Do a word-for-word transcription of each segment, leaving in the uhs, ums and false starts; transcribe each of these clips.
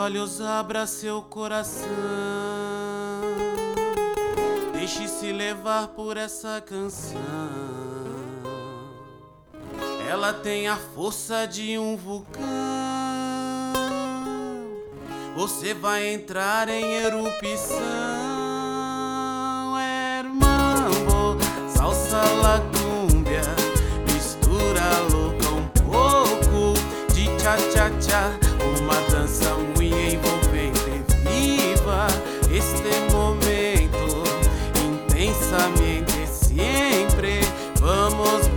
olhos, abra seu coração. Deixe-se levar por essa canção. Ela tem a força de um vulcão. Você vai entrar em erupção. É mambo, salsa, la cumbia, mistura-lo com um pouco de cha-cha-cha. Uma dança muito envolvente, viva este momento intensamente, sempre vamos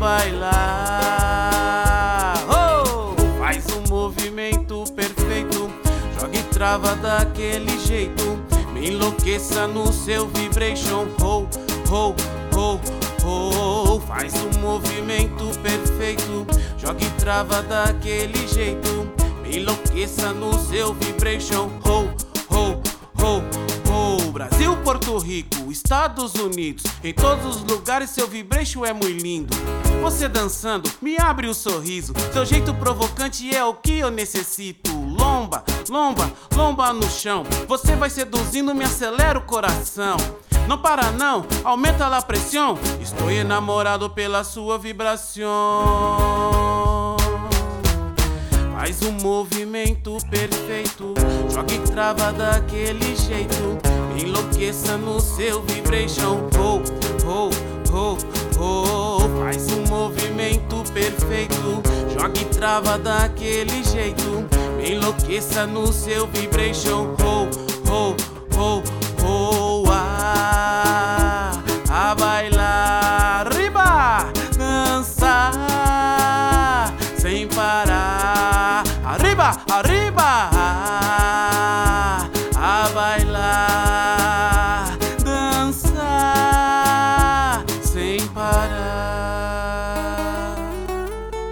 bailar. Oh! Faz um movimento perfeito, joga e trava daquele jeito, me enlouqueça no seu vibration. Oh, oh, oh, oh. Faz um movimento perfeito, joga e trava daquele jeito, me enlouqueça no seu vibration. Oh, oh, oh, oh. Brasil, Porto Rico, Estados Unidos, em todos os lugares seu vibration é muito lindo. Você dançando me abre o sorriso, seu jeito provocante é o que eu necessito. Lomba, lomba, lomba no chão, você vai seduzindo, me acelera o coração. Não para não, aumenta a pressão, estou enamorado pela sua vibração. Faz um movimento perfeito, joga e trava daquele jeito, me enlouqueça no seu vibration. Oh, oh, oh, oh. Faz um movimento perfeito, joga e trava daquele jeito, me enlouqueça no seu vibration. Oh, oh, oh, oh. Ah, a bailar, arriba, dançar sem parar. Arriba, arriba, a bailar, dançar sem parar.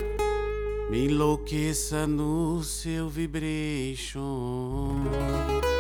Me enlouqueça no seu vibration.